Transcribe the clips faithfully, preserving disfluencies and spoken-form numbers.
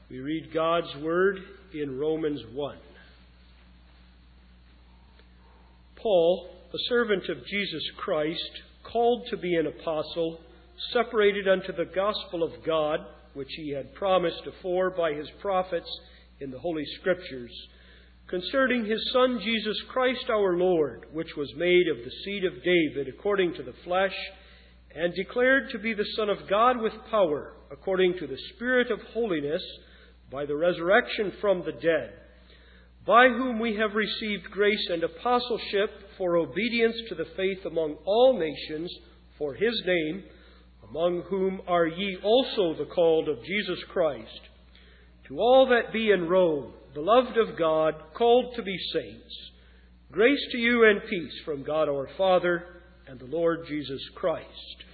We read God's Word in Romans one. Paul, a servant of Jesus Christ, called to be an apostle, separated unto the gospel of God, which he had promised afore by his prophets in the Holy Scriptures, concerning his Son Jesus Christ our Lord, which was made of the seed of David according to the flesh, and declared to be the Son of God with power, according to the Spirit of holiness, by the resurrection from the dead, by whom we have received grace and apostleship for obedience to the faith among all nations for his name, among whom are ye also the called of Jesus Christ. To all that be in Rome, beloved of God, called to be saints, grace to you and peace from God our Father and the Lord Jesus Christ.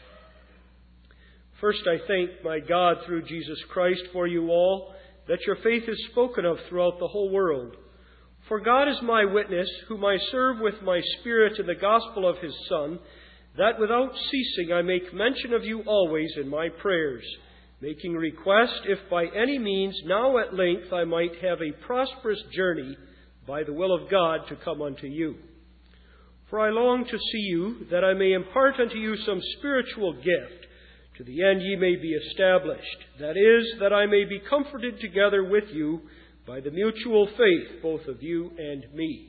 First, I thank my God through Jesus Christ for you all, that your faith is spoken of throughout the whole world. For God is my witness, whom I serve with my spirit in the gospel of his Son, that without ceasing I make mention of you always in my prayers, making request, if by any means now at length I might have a prosperous journey by the will of God to come unto you. For I long to see you, that I may impart unto you some spiritual gift, to the end ye may be established, that is, that I may be comforted together with you by the mutual faith both of you and me.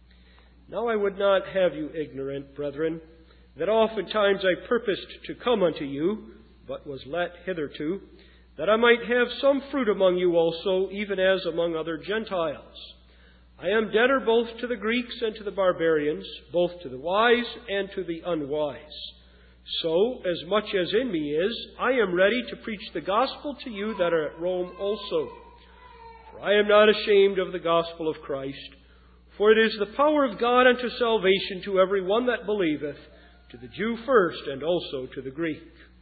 Now I would not have you ignorant, brethren, that oftentimes I purposed to come unto you, but was let hitherto, that I might have some fruit among you also, even as among other Gentiles. I am debtor both to the Greeks and to the barbarians, both to the wise and to the unwise. So, as much as in me is, I am ready to preach the gospel to you that are at Rome also. For I am not ashamed of the gospel of Christ, for it is the power of God unto salvation to every one that believeth, to the Jew first, and also to the Greek.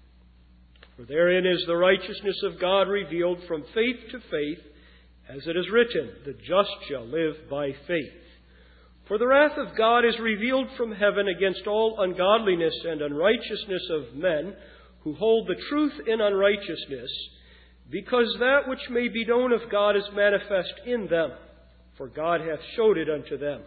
For therein is the righteousness of God revealed from faith to faith, as it is written, the just shall live by faith. For the wrath of God is revealed from heaven against all ungodliness and unrighteousness of men, who hold the truth in unrighteousness, because that which may be known of God is manifest in them, for God hath showed it unto them.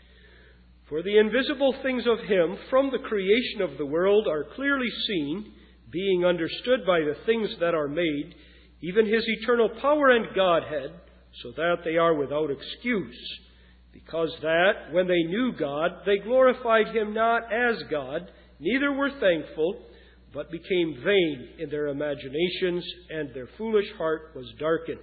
For the invisible things of him from the creation of the world are clearly seen, being understood by the things that are made, even his eternal power and Godhead, so that they are without excuse. Because that, when they knew God, they glorified him not as God, neither were thankful, but became vain in their imaginations, and their foolish heart was darkened.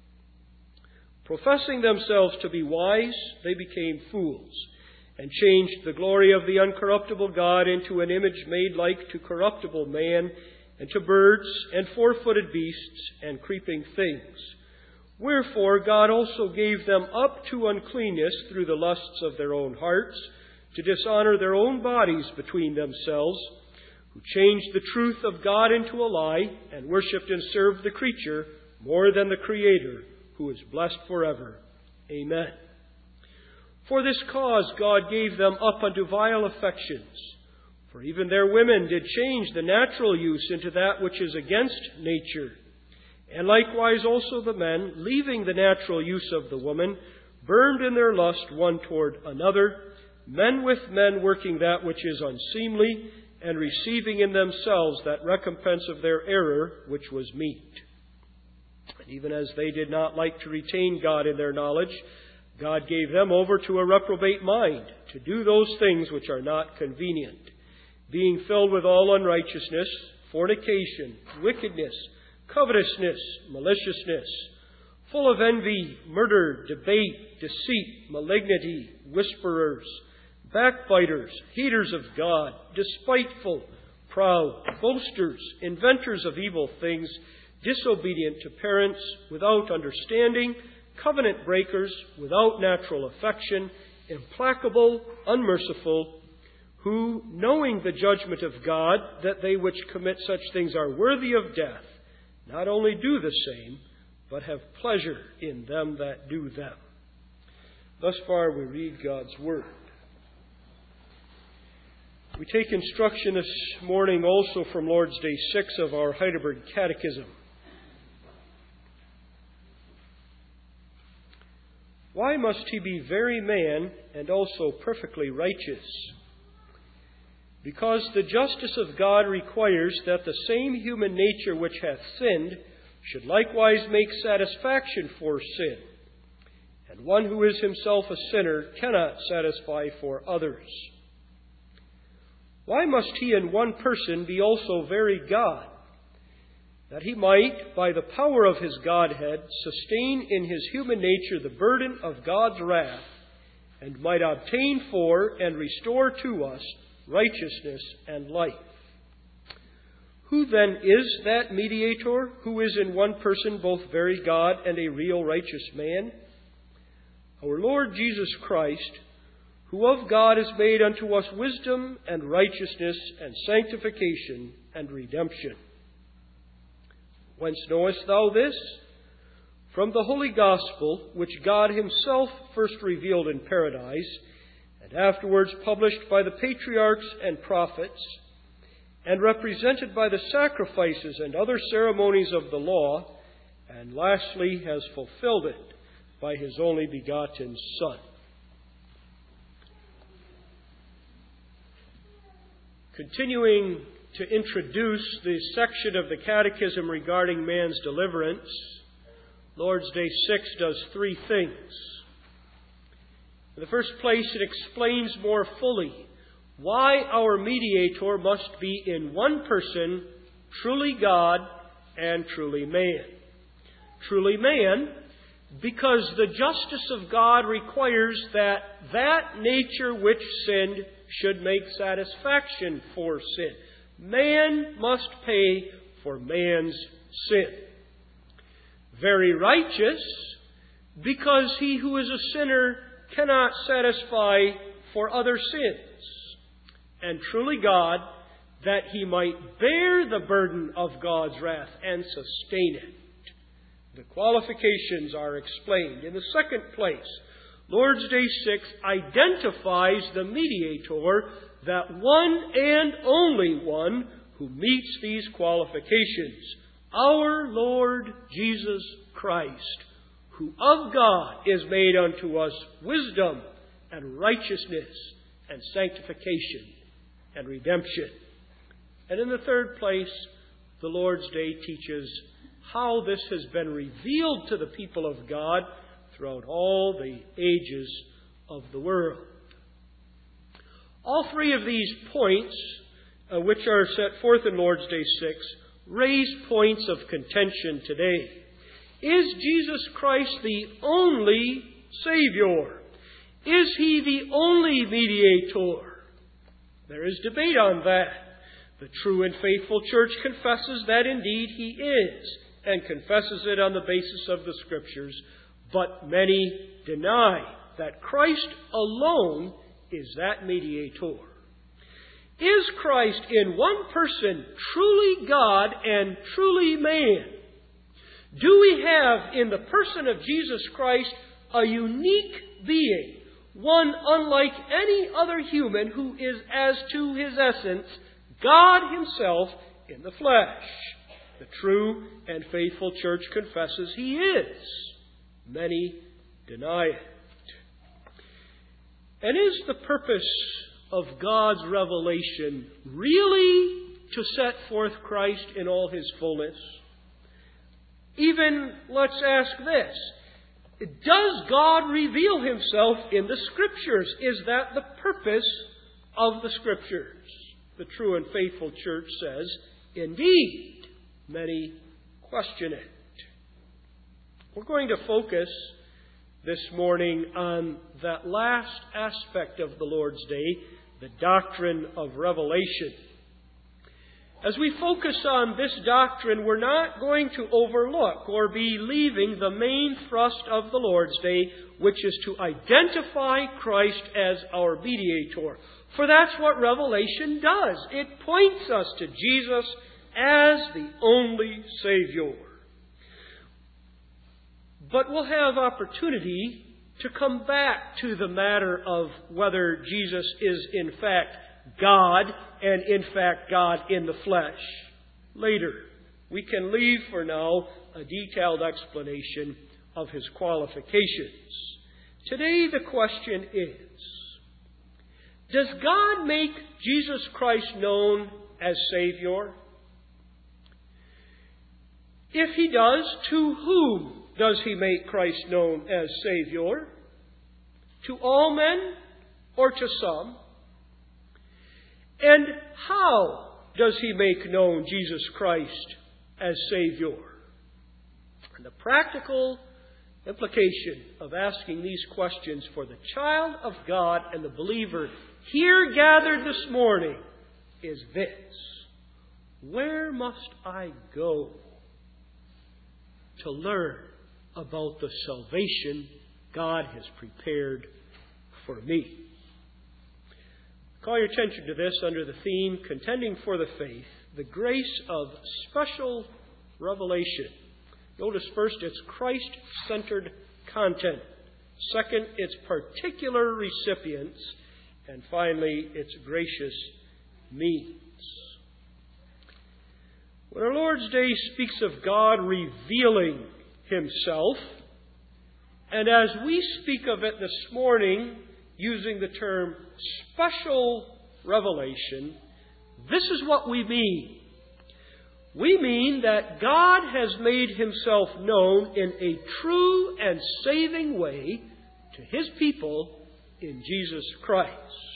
Professing themselves to be wise, they became fools, and changed the glory of the uncorruptible God into an image made like to corruptible man, and to birds, and four-footed beasts, and creeping things. Wherefore God also gave them up to uncleanness through the lusts of their own hearts, to dishonor their own bodies between themselves, who changed the truth of God into a lie, and worshipped and served the creature more than the Creator, who is blessed forever. Amen. For this cause God gave them up unto vile affections. For even their women did change the natural use into that which is against nature. And likewise also the men, leaving the natural use of the woman, burned in their lust one toward another, men with men working that which is unseemly, and receiving in themselves that recompense of their error which was meet. And even as they did not like to retain God in their knowledge, God gave them over to a reprobate mind, to do those things which are not convenient, being filled with all unrighteousness, fornication, wickedness, covetousness, maliciousness, full of envy, murder, debate, deceit, malignity, whisperers, backbiters, haters of God, despiteful, proud, boasters, inventors of evil things, disobedient to parents, without understanding, covenant breakers, without natural affection, implacable, unmerciful, who, knowing the judgment of God, that they which commit such things are worthy of death, not only do the same, but have pleasure in them that do them. Thus far we read God's Word. We take instruction this morning also from Lord's Day six of our Heidelberg Catechism. Why must he be very man and also perfectly righteous? Because the justice of God requires that the same human nature which hath sinned should likewise make satisfaction for sin. And one who is himself a sinner cannot satisfy for others. Why must he in one person be also very God? That he might, by the power of his Godhead, sustain in his human nature the burden of God's wrath, and might obtain for and restore to us righteousness and life. Who then is that mediator who is in one person both very God and a real righteous man? Our Lord Jesus Christ, who of God is made unto us wisdom and righteousness and sanctification and redemption. Whence knowest thou this? From the Holy Gospel, which God himself first revealed in paradise, and afterwards published by the patriarchs and prophets, and represented by the sacrifices and other ceremonies of the law, and lastly has fulfilled it by his only begotten Son. Continuing to introduce the section of the Catechism regarding man's deliverance, Lord's Day six does three things. In the first place, it explains more fully why our mediator must be in one person, truly God and truly man. Truly man, because the justice of God requires that that nature which sinned should make satisfaction for sin. Man must pay for man's sin. Very righteous, because he who is a sinner cannot satisfy for other sins. And truly God, that he might bear the burden of God's wrath and sustain it. The qualifications are explained. In the second place, Lord's Day six identifies the mediator, that one and only one who meets these qualifications, our Lord Jesus Christ, who of God is made unto us wisdom and righteousness and sanctification and redemption. And in the third place, the Lord's Day teaches how this has been revealed to the people of God throughout all the ages of the world. All three of these points, uh, which are set forth in Lord's Day six, raise points of contention today. Is Jesus Christ the only Savior? Is he the only mediator? There is debate on that. The true and faithful Church confesses that indeed he is, and confesses it on the basis of the Scriptures, but many deny that Christ alone is that mediator. Is Christ in one person truly God and truly man? Do we have in the person of Jesus Christ a unique being, one unlike any other human, who is, as to his essence, God himself in the flesh? The true and faithful Church confesses he is. Many deny it. And is the purpose of God's revelation really to set forth Christ in all his fullness? Even, let's ask this, does God reveal himself in the Scriptures? Is that the purpose of the Scriptures? The true and faithful Church says, indeed. Many question it. We're going to focus this morning on that last aspect of the Lord's Day, the doctrine of revelation. As we focus on this doctrine, we're not going to overlook or be leaving the main thrust of the Lord's Day, which is to identify Christ as our mediator. For that's what Revelation does. It points us to Jesus as the only Savior. But we'll have opportunity to come back to the matter of whether Jesus is in fact God and in fact God in the flesh later. We can leave for now a detailed explanation of his qualifications. Today the question is, does God make Jesus Christ known as Savior? If He does, to whom does He make Christ known as Savior? To all men or to some? And how does He make known Jesus Christ as Savior? And the practical implication of asking these questions for the child of God and the believer here gathered this morning is this: where must I go to learn about the salvation God has prepared for me? Call your attention to this under the theme, Contending for the Faith, the grace of special revelation. Notice first its Christ-centered content. Second, its particular recipients. And finally, its gracious means. When our Lord's Day speaks of God revealing Himself, and as we speak of it this morning using the term special revelation, this is what we mean. We mean that God has made Himself known in a true and saving way to His people in Jesus Christ.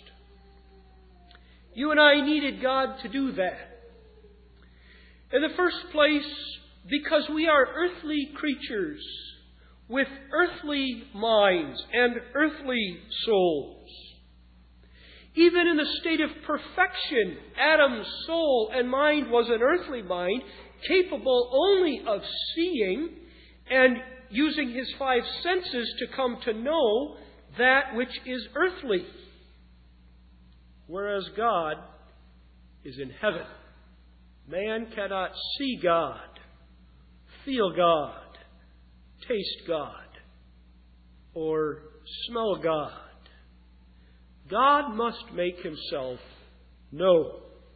You and I needed God to do that. In the first place, because we are earthly creatures with earthly minds and earthly souls. Even in the state of perfection, Adam's soul and mind was an earthly mind, capable only of seeing and using his five senses to come to know that which is earthly. Whereas God is in heaven. Man cannot see God, feel God, taste God, or smell God. God must make Himself known.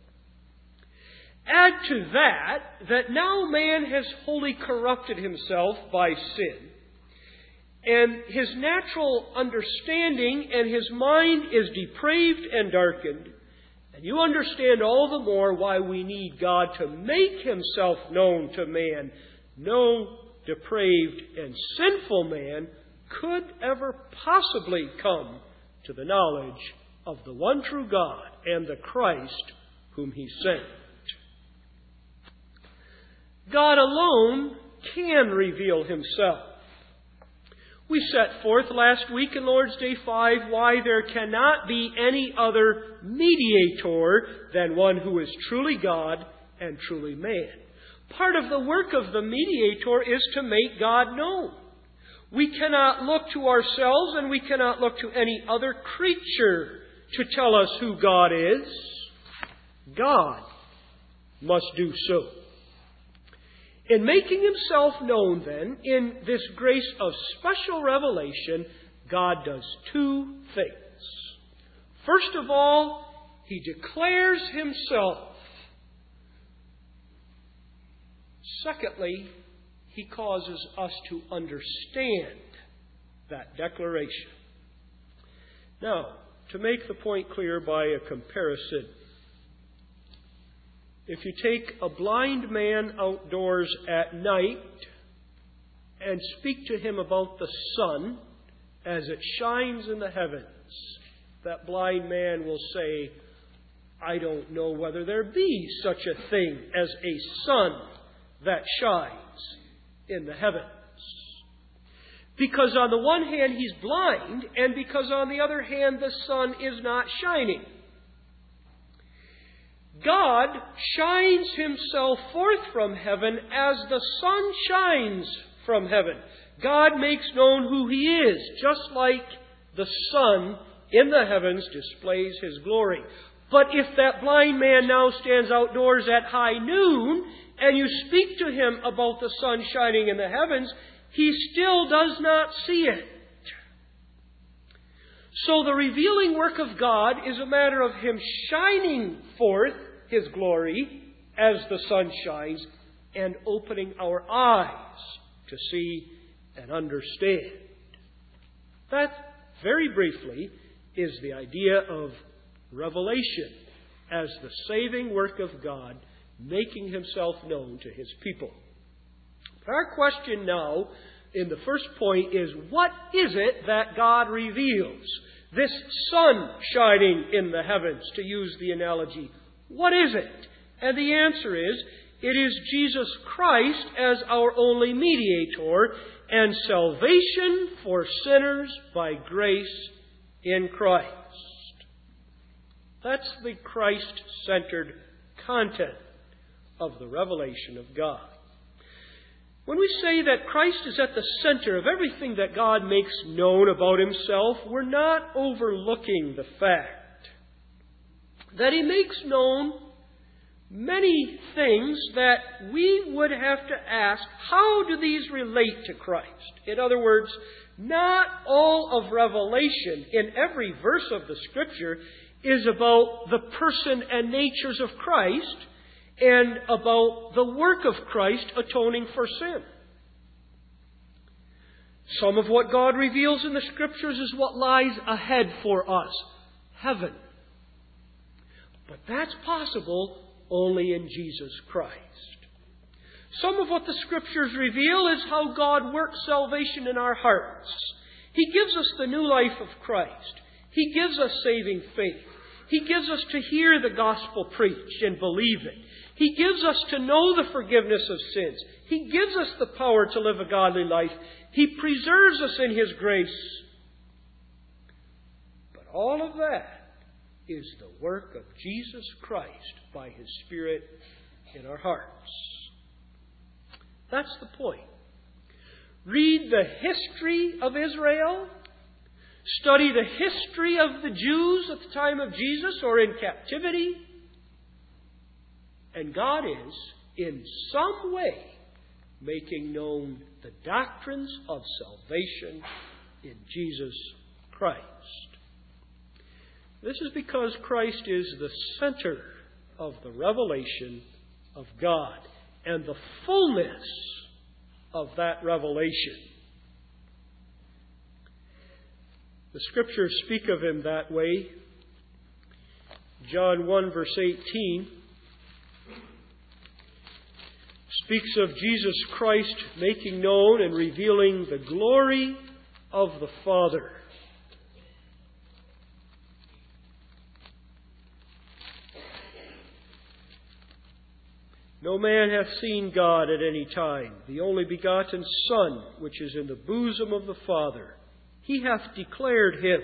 Add to that, that now man has wholly corrupted himself by sin, and his natural understanding and his mind is depraved and darkened, and you understand all the more why we need God to make Himself known to man. No depraved and sinful man could ever possibly come to the knowledge of the one true God and the Christ whom He sent. God alone can reveal Himself. We set forth last week in Lord's Day five why there cannot be any other mediator than one who is truly God and truly man. Part of the work of the mediator is to make God known. We cannot look to ourselves and we cannot look to any other creature to tell us who God is. God must do so. In making Himself known, then, in this grace of special revelation, God does two things. First of all, He declares Himself. Secondly, He causes us to understand that declaration. Now, to make the point clear by a comparison, if you take a blind man outdoors at night and speak to him about the sun as it shines in the heavens, that blind man will say, I don't know whether there be such a thing as a sun that shines in the heavens. Because on the one hand he's blind, and because on the other hand the sun is not shining. God shines Himself forth from heaven as the sun shines from heaven. God makes known who He is, just like the sun in the heavens displays His glory. But if that blind man now stands outdoors at high noon, and you speak to him about the sun shining in the heavens, he still does not see it. So the revealing work of God is a matter of Him shining forth His glory as the sun shines and opening our eyes to see and understand. That, very briefly, is the idea of revelation as the saving work of God making himself known to his people. Our question now, in the first point, is what is it that God reveals? This sun shining in the heavens, to use the analogy. What is it? And the answer is, it is Jesus Christ as our only mediator and salvation for sinners by grace in Christ. That's the Christ-centered content of the revelation of God. When we say that Christ is at the center of everything that God makes known about himself, we're not overlooking the fact that he makes known many things that we would have to ask, how do these relate to Christ? In other words, not all of Revelation in every verse of the Scripture is about the person and natures of Christ and about the work of Christ atoning for sin. Some of what God reveals in the Scriptures is what lies ahead for us, heaven. But that's possible only in Jesus Christ. Some of what the Scriptures reveal is how God works salvation in our hearts. He gives us the new life of Christ. He gives us saving faith. He gives us to hear the gospel preached and believe it. He gives us to know the forgiveness of sins. He gives us the power to live a godly life. He preserves us in His grace. But all of that is the work of Jesus Christ by His Spirit in our hearts. That's the point. Read the history of Israel. Study the history of the Jews at the time of Jesus or in captivity. And God is, in some way, making known the doctrines of salvation in Jesus Christ. This is because Christ is the center of the revelation of God and the fullness of that revelation. The Scriptures speak of Him that way. John one verse eighteen speaks of Jesus Christ making known and revealing the glory of the Father. No man hath seen God at any time. The only begotten Son, which is in the bosom of the Father, He hath declared Him.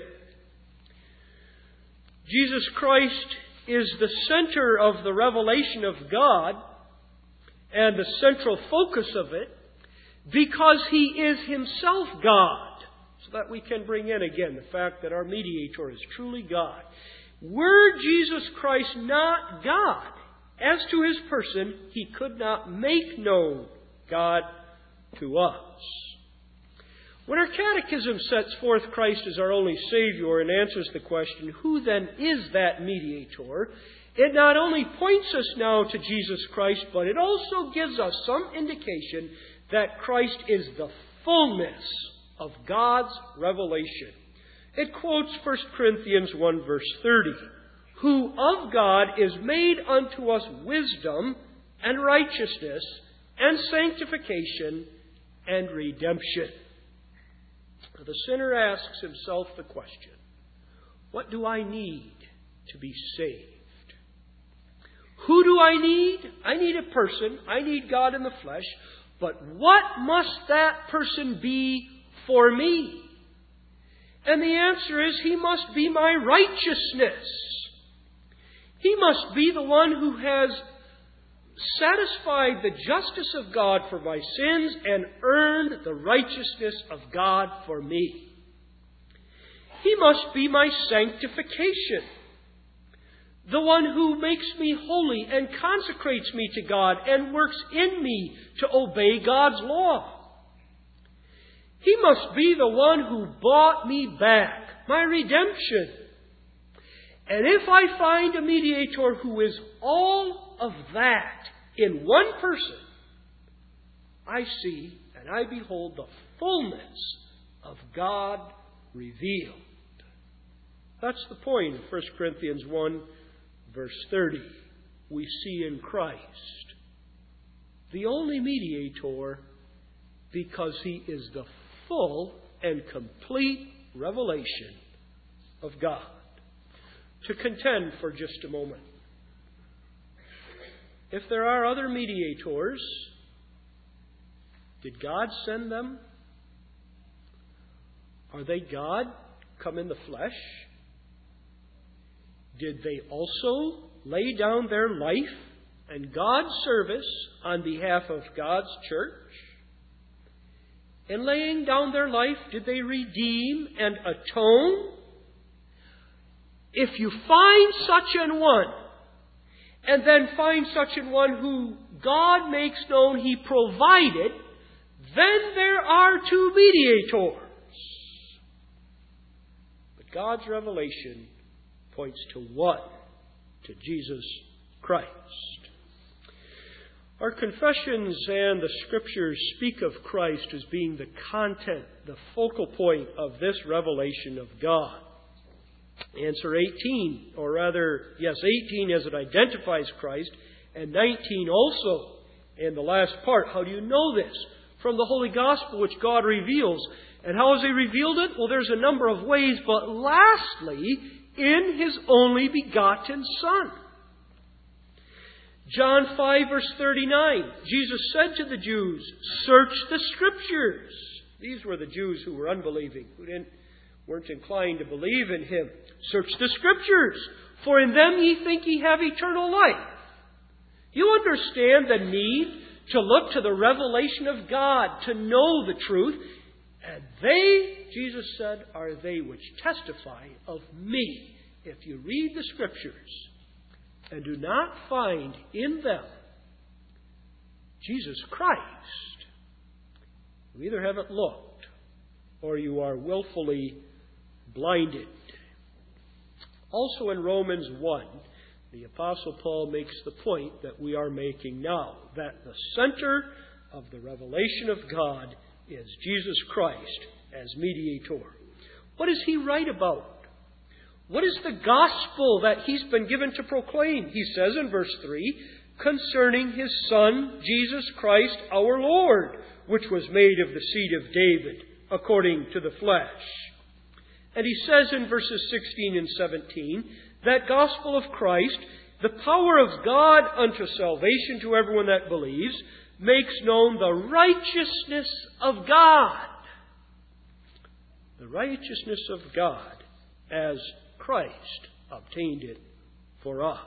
Jesus Christ is the center of the revelation of God and the central focus of it because He is Himself God. So that we can bring in again the fact that our mediator is truly God. Were Jesus Christ not God, as to His person, He could not make known God to us. When our catechism sets forth Christ as our only Savior and answers the question, who then is that mediator? It not only points us now to Jesus Christ, but it also gives us some indication that Christ is the fullness of God's revelation. It quotes First Corinthians one verse thirty. Who of God is made unto us wisdom and righteousness and sanctification and redemption. The sinner asks himself the question, what do I need to be saved? Who do I need? I need a person. I need God in the flesh. But what must that person be for me? And the answer is, He must be my righteousness. He must be the one who has satisfied the justice of God for my sins and earned the righteousness of God for me. He must be my sanctification, the one who makes me holy and consecrates me to God and works in me to obey God's law. He must be the one who bought me back, my redemption. And if I find a mediator who is all of that in one person, I see and I behold the fullness of God revealed. That's the point of First Corinthians one, verse thirty. We see in Christ the only mediator, because He is the full and complete revelation of God. To contend for just a moment. If there are other mediators, did God send them? Are they God come in the flesh? Did they also lay down their life and God's service on behalf of God's church? In laying down their life, did they redeem and atone? If you find such an one, and then find such an one who God makes known He provided, then there are two mediators. But God's revelation points to one, to Jesus Christ. Our confessions and the Scriptures speak of Christ as being the content, the focal point of this revelation of God. Answer eighteen, or rather, yes, eighteen as it identifies Christ, and nineteen also. And the last part, how do you know this? From the Holy Gospel which God reveals. And how has He revealed it? Well, there's a number of ways, but lastly, in His only begotten Son. John five, verse thirty-nine, Jesus said to the Jews, "Search the Scriptures." These were the Jews who were unbelieving, who didn't, weren't inclined to believe in Him. "Search the Scriptures, for in them ye think ye have eternal life." You understand the need to look to the revelation of God, to know the truth. And they, Jesus said, are they which testify of me. If you read the Scriptures and do not find in them Jesus Christ, you either haven't looked or you are willfully blinded. Also in Romans one, the Apostle Paul makes the point that we are making now, that the center of the revelation of God is Jesus Christ as mediator. What does he write about? What is the gospel that he's been given to proclaim? He says in verse three, concerning His Son, Jesus Christ our Lord, which was made of the seed of David, according to the flesh. And he says in verses sixteen and seventeen, that gospel of Christ, the power of God unto salvation to everyone that believes, makes known the righteousness of God. The righteousness of God as Christ obtained it for us.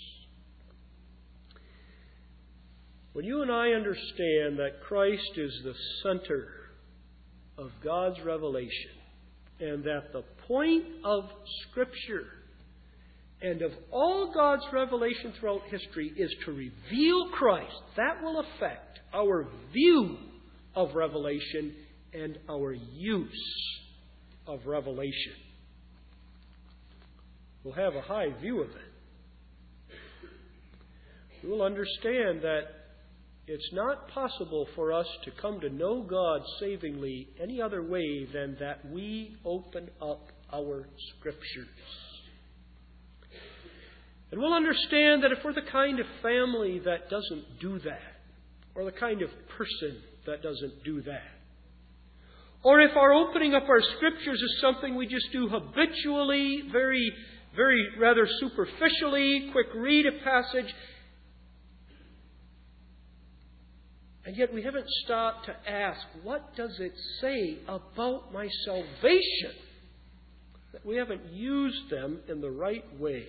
When you and I understand that Christ is the center of God's revelation, and that the point of Scripture and of all God's revelation throughout history is to reveal Christ, that will affect our view of revelation and our use of revelation. We'll have a high view of it. We will understand that it's not possible for us to come to know God savingly any other way than that we open up our Scriptures. And we'll understand that if we're the kind of family that doesn't do that, or the kind of person that doesn't do that, or if our opening up our Scriptures is something we just do habitually, very, very rather superficially, quick read a passage, and yet we haven't stopped to ask, what does it say about my salvation? That we haven't used them in the right way.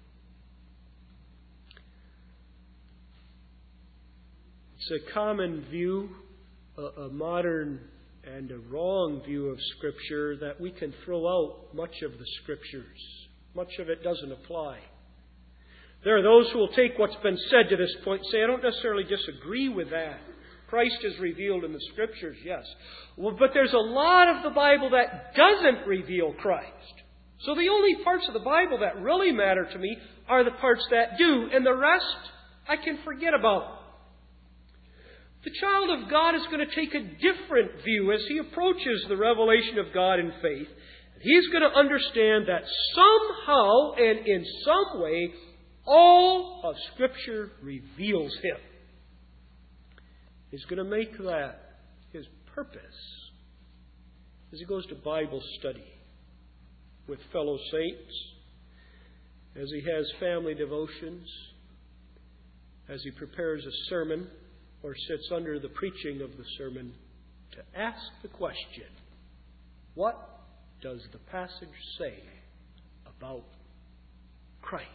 It's a common view, a, a modern and a wrong view of Scripture, that we can throw out much of the Scriptures. Much of it doesn't apply. There are those who will take what's been said to this point and say, I don't necessarily disagree with that. Christ is revealed in the Scriptures, yes. Well, but there's a lot of the Bible that doesn't reveal Christ. So the only parts of the Bible that really matter to me are the parts that do, and the rest I can forget about. The child of God is going to take a different view as he approaches the revelation of God in faith, He's going to understand that somehow and in some way, all of Scripture reveals Him. He's going to make that his purpose as he goes to Bible study with fellow saints, as he has family devotions, as he prepares a sermon or sits under the preaching of the sermon, to ask the question, what does the passage say about Christ?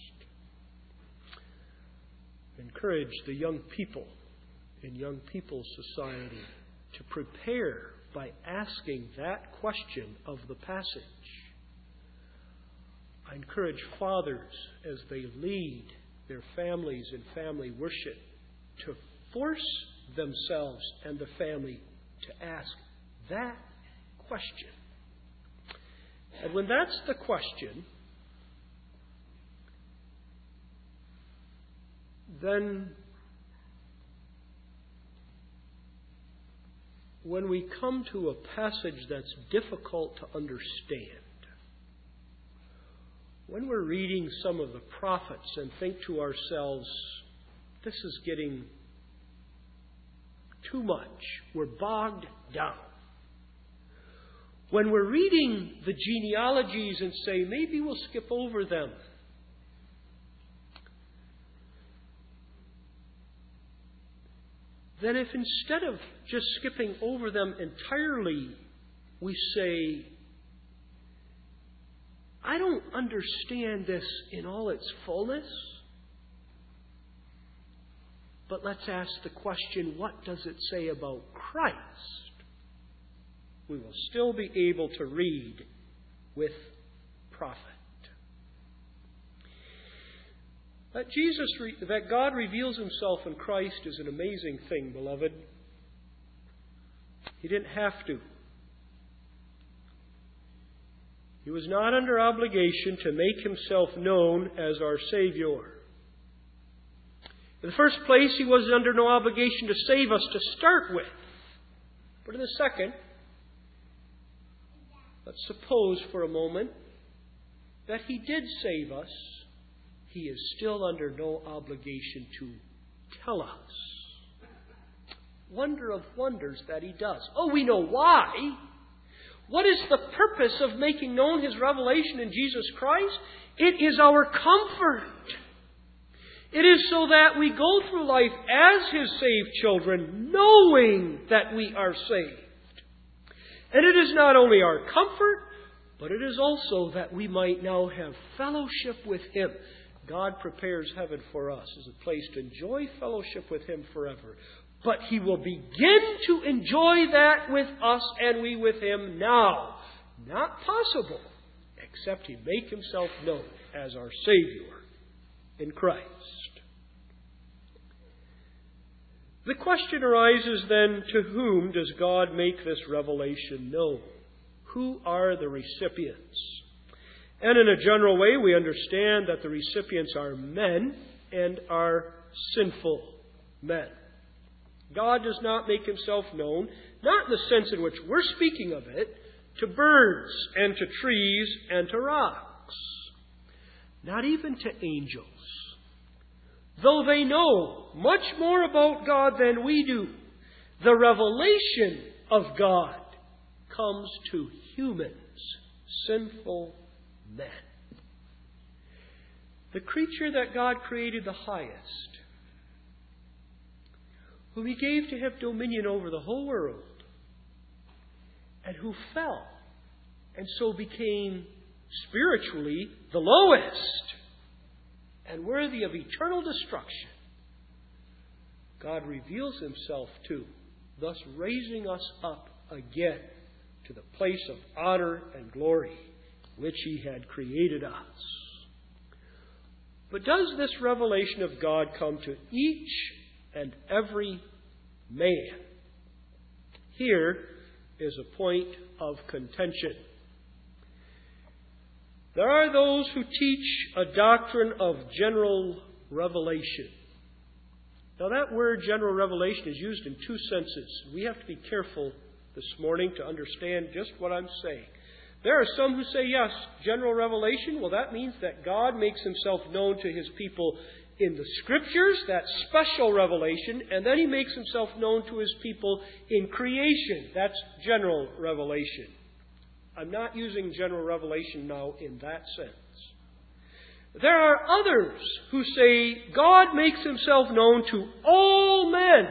Encourage the young people in Young People's Society to prepare by asking that question of the passage. I encourage fathers as they lead their families in family worship to force themselves and the family to ask that question. And when that's the question, then when we come to a passage that's difficult to understand, when we're reading some of the prophets and think to ourselves, this is getting too much, we're bogged down. When we're reading the genealogies and say, maybe we'll skip over them, then if instead of just skipping over them entirely, we say, I don't understand this in all its fullness, but let's ask the question, what does it say about Christ? We will still be able to read with profit. That Jesus, that God reveals Himself in Christ is an amazing thing, beloved. He didn't have to. He was not under obligation to make Himself known as our Savior. In the first place, He was under no obligation to save us to start with. But in the second, let's suppose for a moment that He did save us. He is still under no obligation to tell us. Wonder of wonders that He does. Oh, we know why. What is the purpose of making known His revelation in Jesus Christ? It is our comfort. It is so that we go through life as His saved children, knowing that we are saved. And it is not only our comfort, but it is also that we might now have fellowship with Him. God prepares heaven for us as a place to enjoy fellowship with Him forever. But He will begin to enjoy that with us and we with Him now. Not possible, except He make Himself known as our Savior in Christ. The question arises then, to whom does God make this revelation known? Who are the recipients? And in a general way, we understand that the recipients are men and are sinful men. God does not make Himself known, not in the sense in which we're speaking of it, to birds and to trees and to rocks. Not even to angels. Though they know much more about God than we do, the revelation of God comes to humans, sinful men. The creature that God created the highest, whom He gave to have dominion over the whole world, and who fell, and so became spiritually the lowest, and worthy of eternal destruction, God reveals Himself to, thus raising us up again to the place of honor and glory which He had created us. But does this revelation of God come to each and every man? Here is a point of contention. There are those who teach a doctrine of general revelation. Now, that word general revelation is used in two senses. We have to be careful this morning to understand just what I'm saying. There are some who say, yes, general revelation, well, that means that God makes himself known to his people in the Scriptures, that's special revelation, and then he makes himself known to his people in creation. That's general revelation. I'm not using general revelation now in that sense. There are others who say God makes himself known to all men.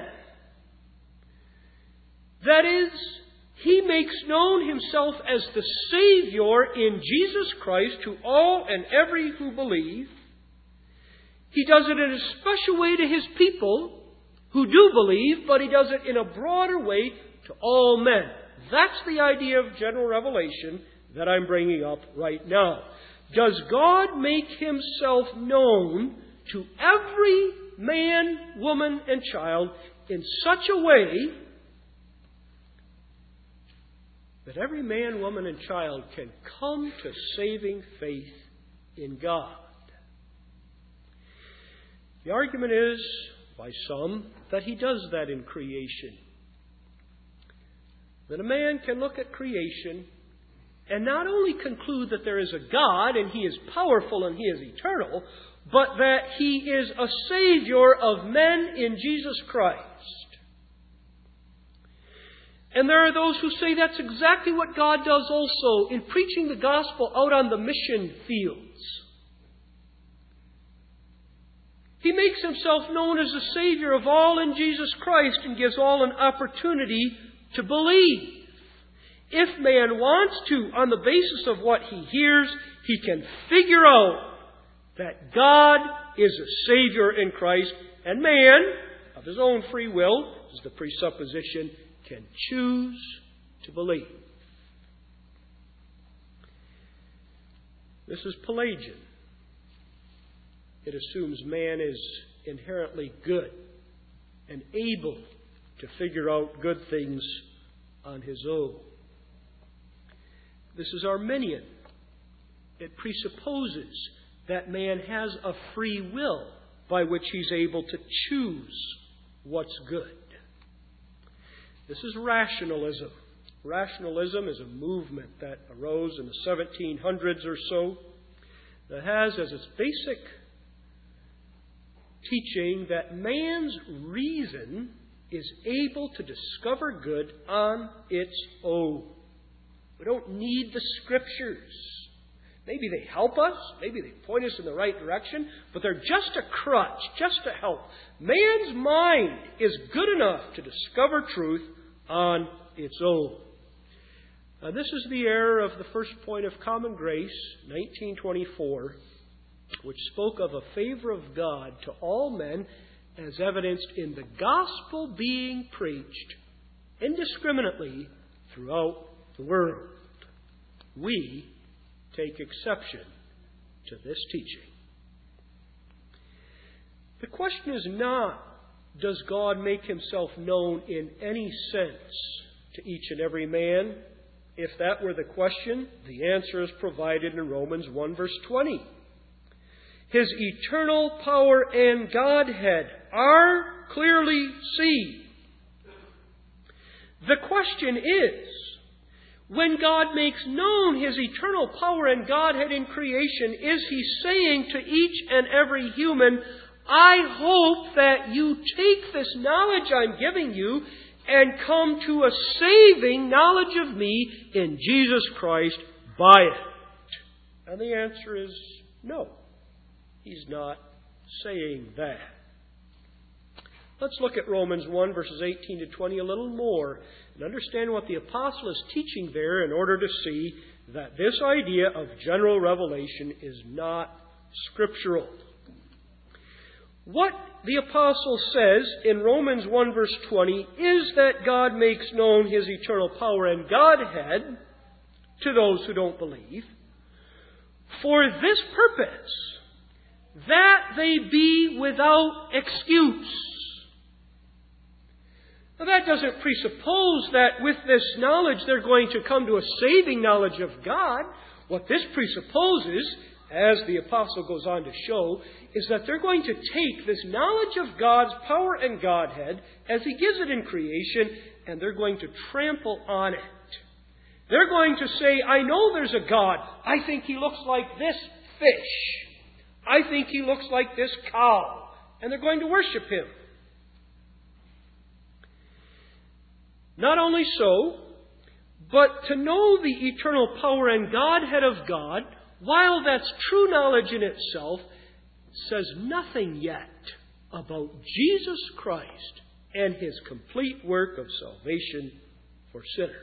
That is, he makes known himself as the Savior in Jesus Christ to all and every who believe. He does it in a special way to his people who do believe, but he does it in a broader way to all men. That's the idea of general revelation that I'm bringing up right now. Does God make himself known to every man, woman, and child in such a way that every man, woman, and child can come to saving faith in God? The argument is, by some, that he does that in creation. That a man can look at creation and not only conclude that there is a God and he is powerful and he is eternal, but that he is a Savior of men in Jesus Christ. And there are those who say that's exactly what God does also in preaching the gospel out on the mission fields. He makes himself known as the Savior of all in Jesus Christ and gives all an opportunity to believe. If man wants to, on the basis of what he hears, he can figure out that God is a Savior in Christ, and man, of his own free will, is the presupposition, can choose to believe. This is Pelagian. It assumes man is inherently good and able to figure out good things on his own. This is Arminian. It presupposes that man has a free will by which he's able to choose what's good. This is rationalism. Rationalism is a movement that arose in the seventeen hundreds or so that has as its basic teaching that man's reason is able to discover good on its own. We don't need the Scriptures. Maybe they help us, maybe they point us in the right direction, but they're just a crutch, just a help. Man's mind is good enough to discover truth on its own. Now, this is the error of the first point of Common Grace, nineteen twenty-four, which spoke of a favor of God to all men as evidenced in the gospel being preached indiscriminately throughout the world. We take exception to this teaching. The question is not, does God make himself known in any sense to each and every man? If that were the question, the answer is provided in Romans one verse twenty. His eternal power and Godhead are clearly seen. The question is, when God makes known his eternal power and Godhead in creation, is he saying to each and every human, I hope that you take this knowledge I'm giving you and come to a saving knowledge of me in Jesus Christ by it? And the answer is no. He's not saying that. Let's look at Romans one, verses eighteen to twenty a little more and understand what the apostle is teaching there in order to see that this idea of general revelation is not scriptural. What the apostle says in Romans one, verse twenty is that God makes known his eternal power and Godhead to those who don't believe for this purpose, that they be without excuse. Now, that doesn't presuppose that with this knowledge they're going to come to a saving knowledge of God. What this presupposes, as the apostle goes on to show, is that they're going to take this knowledge of God's power and Godhead as he gives it in creation, and they're going to trample on it. They're going to say, I know there's a God. I think He looks like this fish. I think He looks like this cow. And they're going to worship Him. Not only so, but to know the eternal power and Godhead of God, while that's true knowledge in itself, says nothing yet about Jesus Christ and His complete work of salvation for sinners.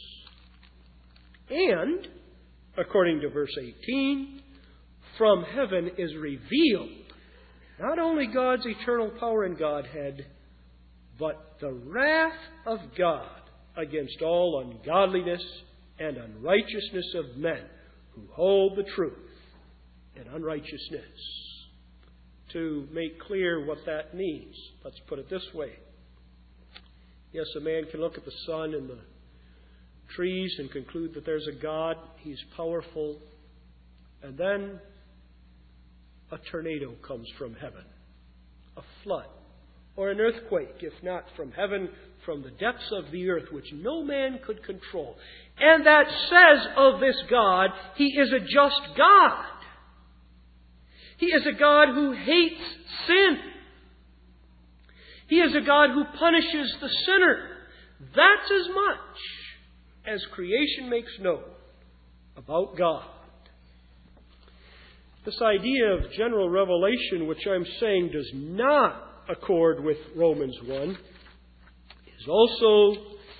And, according to verse eighteen, from heaven is revealed not only God's eternal power and Godhead, but the wrath of God against all ungodliness and unrighteousness of men who hold the truth in unrighteousness. To make clear what that means, let's put it this way. Yes, a man can look at the sun and the trees and conclude that there's a God, He's powerful, and then a tornado comes from heaven, a flood, or an earthquake, if not from heaven, from the depths of the earth, which no man could control. And that says of this God, He is a just God. He is a God who hates sin. He is a God who punishes the sinner. That's as much as creation makes known about God. This idea of general revelation, which I'm saying does not accord with Romans one, is also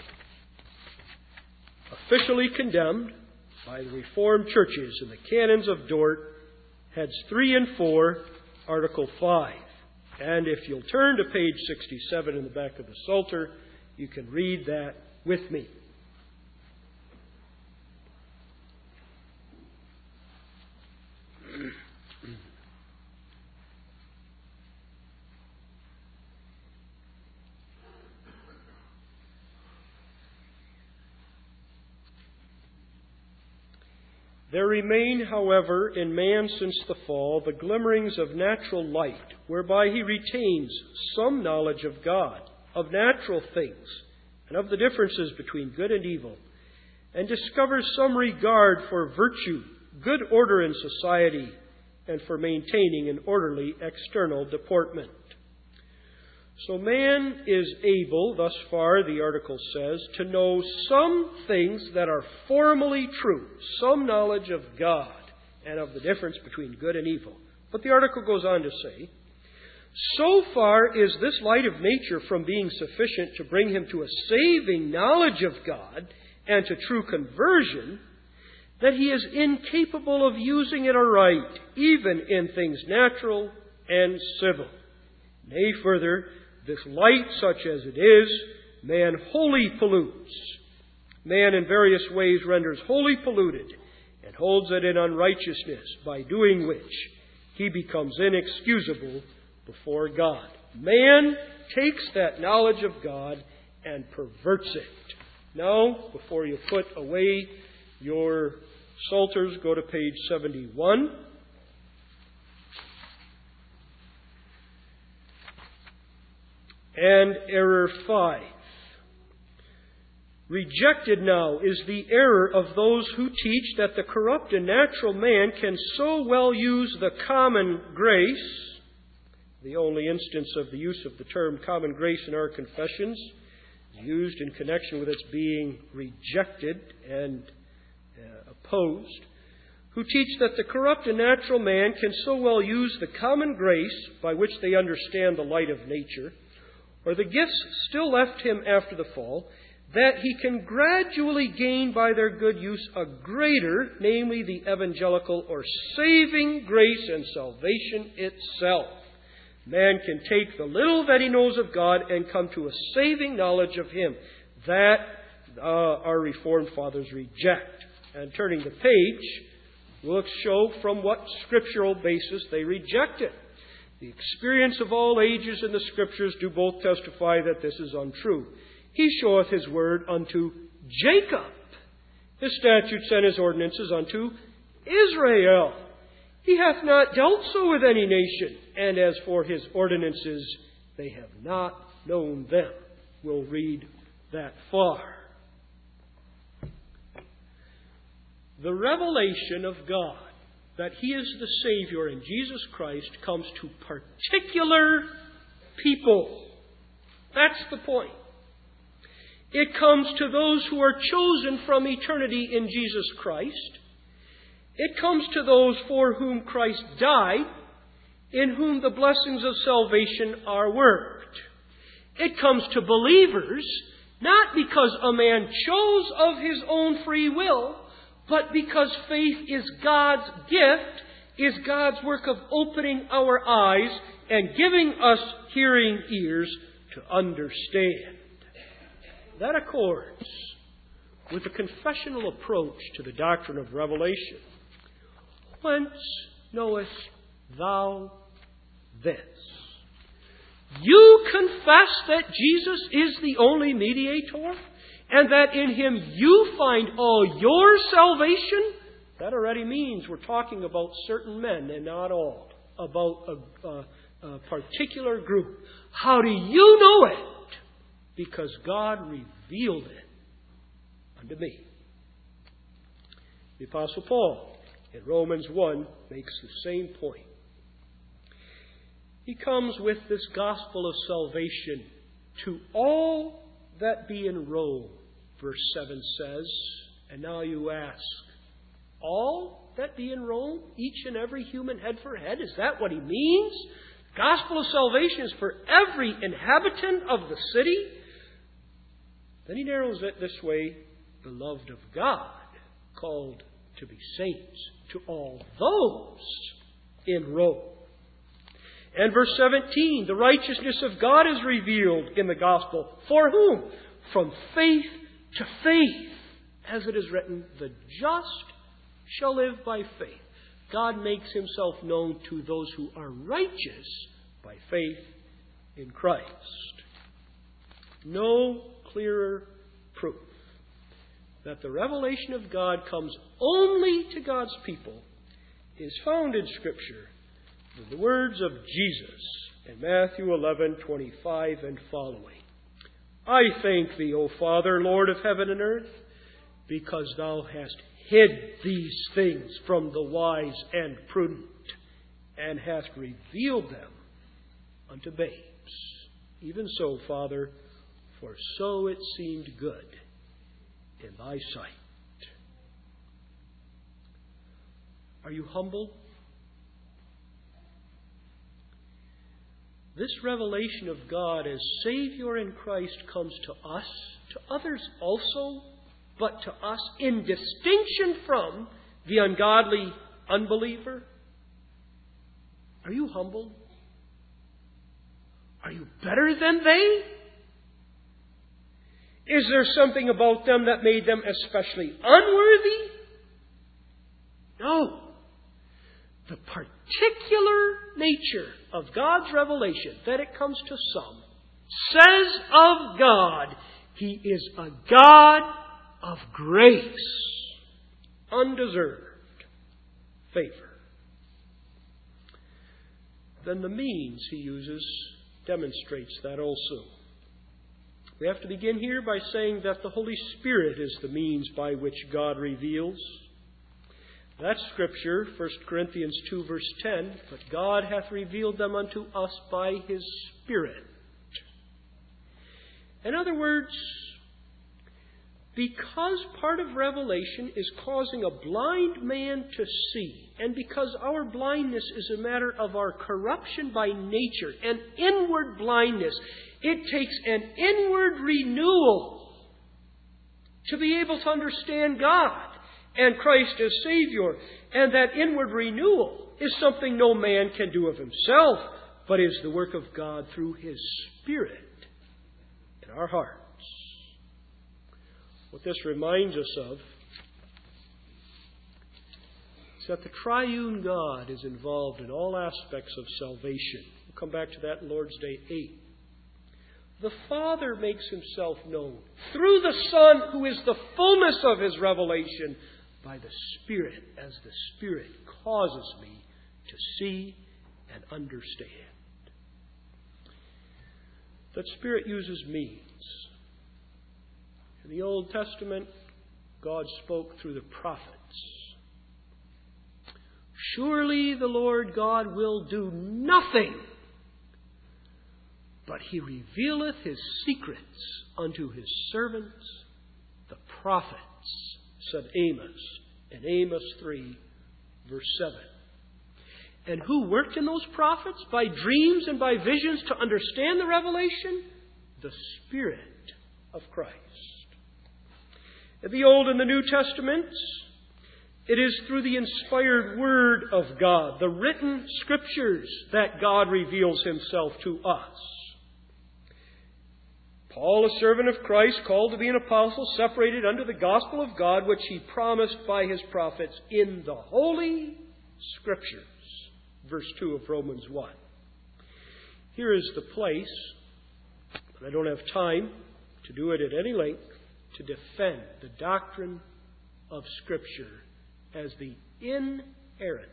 officially condemned by the Reformed churches in the Canons of Dort, heads three and four, Article five. And if you'll turn to page sixty-seven in the back of the Psalter, you can read that with me. There remain, however, in man since the fall, the glimmerings of natural light, whereby he retains some knowledge of God, of natural things, and of the differences between good and evil, and discovers some regard for virtue, good order in society, and for maintaining an orderly external deportment. So man is able, thus far, the article says, to know some things that are formally true, some knowledge of God and of the difference between good and evil. But the article goes on to say, so far is this light of nature from being sufficient to bring him to a saving knowledge of God and to true conversion, that he is incapable of using it aright, even in things natural and civil. Nay, further, this light, such as it is, man wholly pollutes. Man in various ways renders wholly polluted and holds it in unrighteousness, by doing which he becomes inexcusable before God. Man takes that knowledge of God and perverts it. Now, before you put away your psalters, go to page seventy-one. And error five. Rejected now is the error of those who teach that the corrupt and natural man can so well use the common grace. The only instance of the use of the term common grace in our confessions is used in connection with its being rejected and uh, opposed. Who teach that the corrupt and natural man can so well use the common grace by which they understand the light of nature, or the gifts still left him after the fall, that he can gradually gain by their good use a greater, namely the evangelical or saving grace and salvation itself. Man can take the little that he knows of God and come to a saving knowledge of Him. That uh, our Reformed fathers reject. And turning the page, we'll show from what scriptural basis they reject it. The experience of all ages in the Scriptures do both testify that this is untrue. He showeth His word unto Jacob, His statutes and His ordinances unto Israel. He hath not dealt so with any nation, and as for His ordinances, they have not known them. We'll read that far. The revelation of God that He is the Savior in Jesus Christ comes to particular people. That's the point. It comes to those who are chosen from eternity in Jesus Christ. It comes to those for whom Christ died, in whom the blessings of salvation are worked. It comes to believers, not because a man chose of his own free will, but because faith is God's gift, is God's work of opening our eyes and giving us hearing ears to understand. That accords with the confessional approach to the doctrine of revelation. Whence knowest thou this? You confess that Jesus is the only mediator, and that in Him you find all your salvation. That already means we're talking about certain men and not all, about a, a, a particular group. How do you know it? Because God revealed it unto me. The Apostle Paul in Romans one makes the same point. He comes with this gospel of salvation to all that be in Rome, verse seven says. And now you ask, all that be in Rome? Each and every human head for head? Is that what he means? Gospel of salvation is for every inhabitant of the city? Then he narrows it this way, beloved of God, called to be saints, to all those in Rome. And verse seventeen, the righteousness of God is revealed in the gospel. For whom? From faith to faith. As it is written, the just shall live by faith. God makes Himself known to those who are righteous by faith in Christ. No clearer proof that the revelation of God comes only to God's people is found in Scripture in the words of Jesus in Matthew eleven twenty-five and following. I thank Thee, O Father, Lord of heaven and earth, because Thou hast hid these things from the wise and prudent, and hast revealed them unto babes. Even so, Father, for so it seemed good in Thy sight. Are you humble? This revelation of God as Savior in Christ comes to us, to others also, but to us in distinction from the ungodly unbeliever. Are you humbled? Are you better than they? Is there something about them that made them especially unworthy? No. The particular nature of God's revelation, that it comes to some, says of God, He is a God of grace, undeserved favor. Then the means He uses demonstrates that also. We have to begin here by saying that the Holy Spirit is the means by which God reveals. That's Scripture, First Corinthians two, verse ten. But God hath revealed them unto us by His Spirit. In other words, because part of revelation is causing a blind man to see, and because our blindness is a matter of our corruption by nature, an inward blindness, it takes an inward renewal to be able to understand God and Christ as Savior. And that inward renewal is something no man can do of himself, but is the work of God through His Spirit in our hearts. What this reminds us of is that the triune God is involved in all aspects of salvation. We'll come back to that in Lord's Day eight. The Father makes Himself known through the Son, who is the fullness of His revelation, by the Spirit, as the Spirit causes me to see and understand. That Spirit uses means. In the Old Testament, God spoke through the prophets. Surely the Lord God will do nothing, but He revealeth His secrets unto His servants, the prophets, said Amos in Amos three, verse seven. And who worked in those prophets by dreams and by visions to understand the revelation? The Spirit of Christ. In the Old and the New Testaments, it is through the inspired Word of God, the written Scriptures, that God reveals Himself to us. Paul, a servant of Christ, called to be an apostle, separated unto the gospel of God, which He promised by His prophets in the Holy Scriptures. Verse two of Romans one. Here is the place, but I don't have time to do it at any length, to defend the doctrine of Scripture as the inerrant,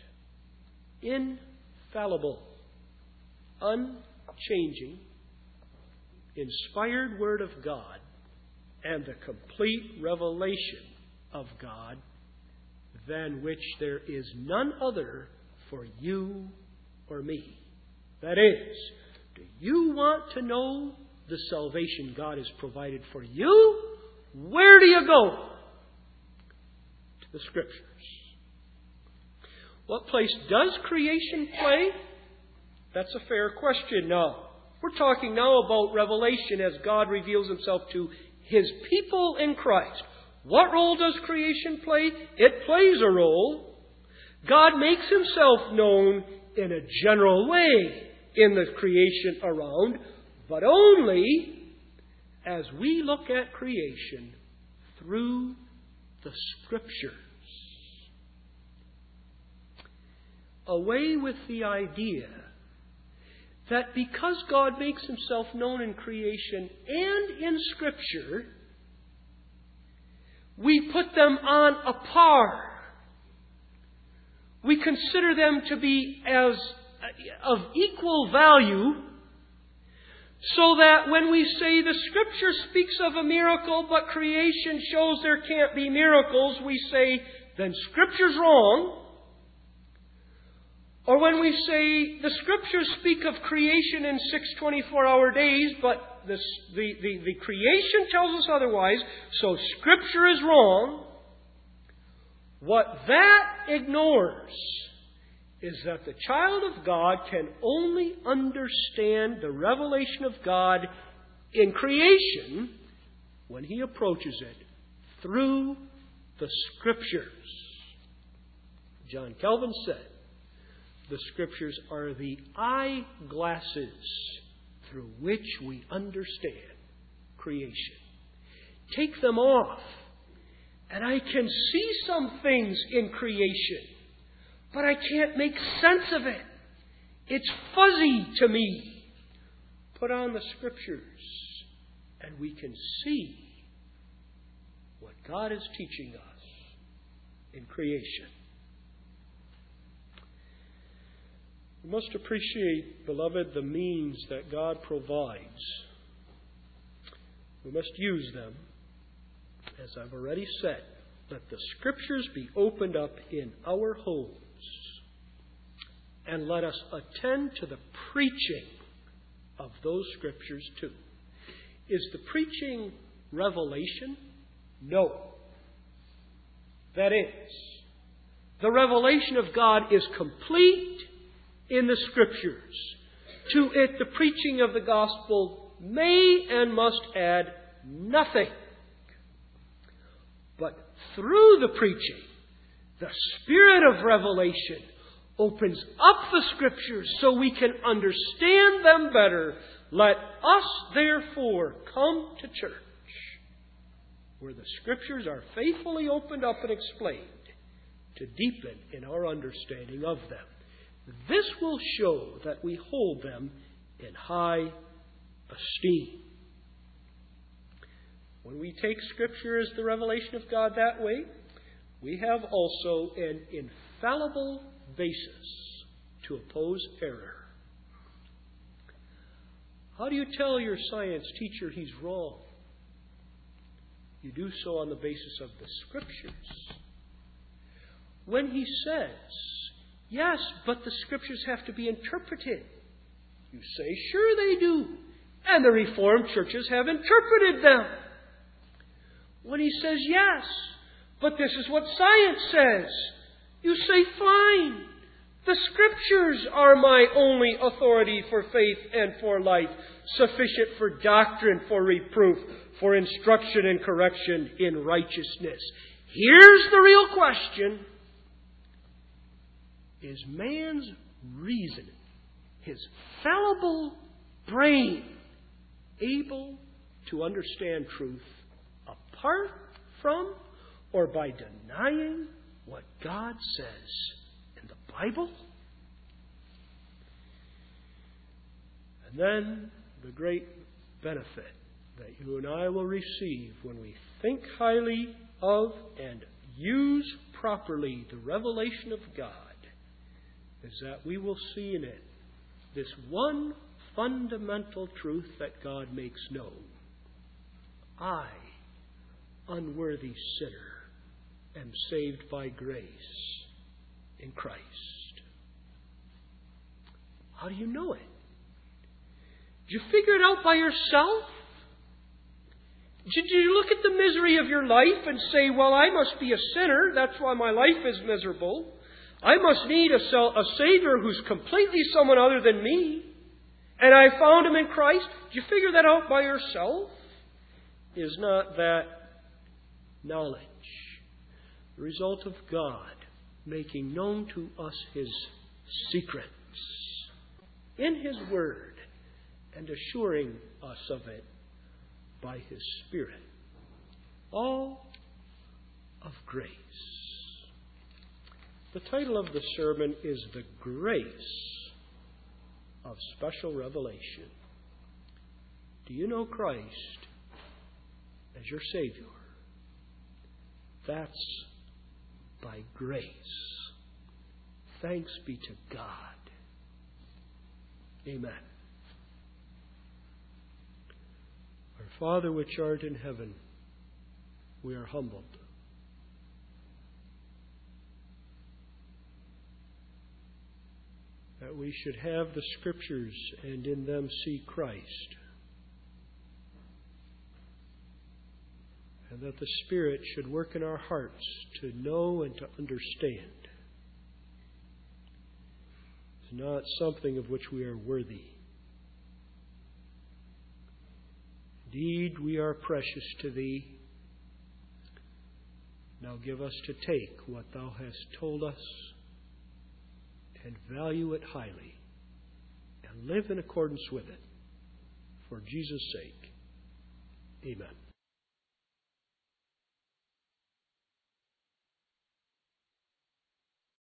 infallible, unchanging, inspired Word of God and the complete revelation of God, than which there is none other for you or me. That is, do you want to know the salvation God has provided for you? Where do you go? To the Scriptures. What place does creation play? That's a fair question now. We're talking now about revelation as God reveals Himself to His people in Christ. What role does creation play? It plays a role. God makes Himself known in a general way in the creation around, but only as we look at creation through the Scriptures. Away with the idea that because God makes Himself known in creation and in Scripture, we put them on a par. We consider them to be as of equal value, so that when we say the Scripture speaks of a miracle, but creation shows there can't be miracles, we say, then Scripture's wrong. Or when we say the Scriptures speak of creation in six twenty-four hour days, but the, the, the, the creation tells us otherwise, so Scripture is wrong. What that ignores is that the child of God can only understand the revelation of God in creation when he approaches it through the Scriptures. John Calvin said, the Scriptures are the eyeglasses through which we understand creation. Take them off, and I can see some things in creation, but I can't make sense of it. It's fuzzy to me. Put on the Scriptures, and we can see what God is teaching us in creation. We must appreciate, beloved, the means that God provides. We must use them. As I've already said, let the Scriptures be opened up in our homes. And let us attend to the preaching of those Scriptures too. Is the preaching revelation? No. That is, the revelation of God is complete in the Scriptures. To it, the preaching of the gospel may and must add nothing. But through the preaching, the Spirit of revelation opens up the Scriptures so we can understand them better. Let us, therefore, come to church, where the Scriptures are faithfully opened up and explained, to deepen in our understanding of them. This will show that we hold them in high esteem. When we take Scripture as the revelation of God that way, we have also an infallible basis to oppose error. How do you tell your science teacher he's wrong? You do so on the basis of the Scriptures. When he says, yes, but the Scriptures have to be interpreted, you say, sure they do. And the Reformed churches have interpreted them. When he says, yes, but this is what science says, you say, fine. The Scriptures are my only authority for faith and for life, sufficient for doctrine, for reproof, for instruction and correction in righteousness. Here's the real question. Is man's reason, his fallible brain, able to understand truth apart from or by denying what God says in the Bible? And then the great benefit that you and I will receive when we think highly of and use properly the revelation of God is that we will see in it this one fundamental truth that God makes known. I, unworthy sinner, am saved by grace in Christ. How do you know it? Did you figure it out by yourself? Did you look at the misery of your life and say, well, I must be a sinner, that's why my life is miserable. I must need a, a Savior who's completely someone other than me. And I found Him in Christ. Did you figure that out by yourself? Is not that knowledge the result of God making known to us His secrets in His Word and assuring us of it by His Spirit? All of grace. The title of the sermon is The Grace of Special Revelation. Do you know Christ as your Savior? That's by grace. Thanks be to God. Amen. Our Father which art in heaven, we are humbled. That we should have the Scriptures and in them see Christ. And that the Spirit should work in our hearts to know and to understand. It's not something of which we are worthy. Indeed, we are precious to Thee. Now give us to take what Thou hast told us and value it highly and live in accordance with it. For Jesus' sake, amen.